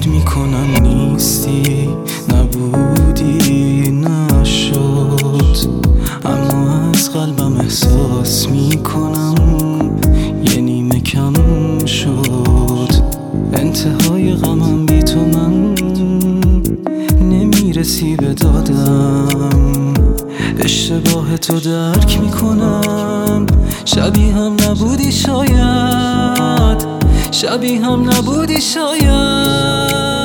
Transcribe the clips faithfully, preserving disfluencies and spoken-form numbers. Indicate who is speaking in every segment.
Speaker 1: فکر میکنم نیستی، نبودی، نشد، اما از قلبم احساس میکنم یه نیمه کم شد. انتهای غمم بی تو من نمیرسی به دادم، اشتباه تو درک میکنم. شبیه هم نبودی شاید، شبیه هم نبودی شاید.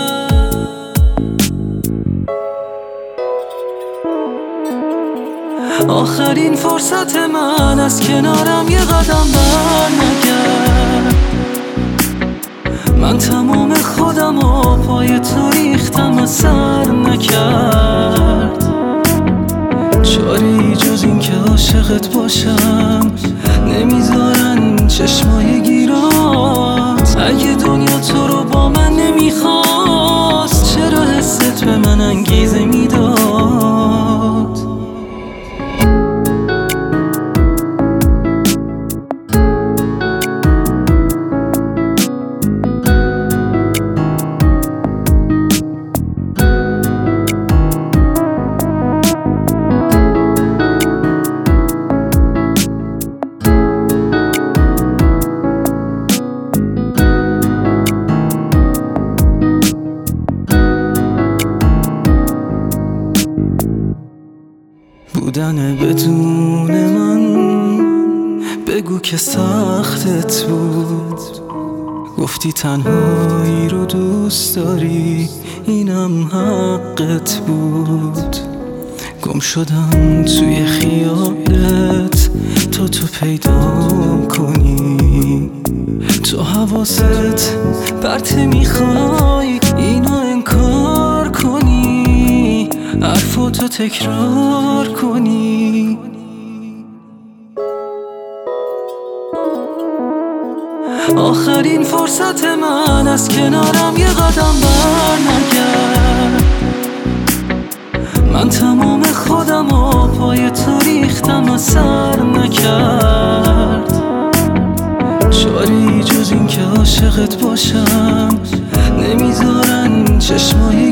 Speaker 1: آخرین فرصت من از کنارم یه قدم بر نگرد. من تمام خودم و پای تو ریختم و سر نکرد. چاره ای جز این که عاشقت باشم نمیذارن چشمای گیرات. اگه دنیا تو رو با من نمیخواست چرا حست به من انگیزه میداد؟ بودن بدون من بگو که سختت بود. گفتی تنهایی رو دوست داری، اینم حقت بود. گم شدم توی خیالت تا تو پیدا کنی. تو حواست پرت میخوای اینو انکار کنی، حرفاتو تکرار کنی. آخرین فرصت من از کنارم یه قدم بر نگرد. من تمام خودم و پای تو ریختم و سر نکرد. چاره ای جز این که عاشقت باشم نمیذارن چشمای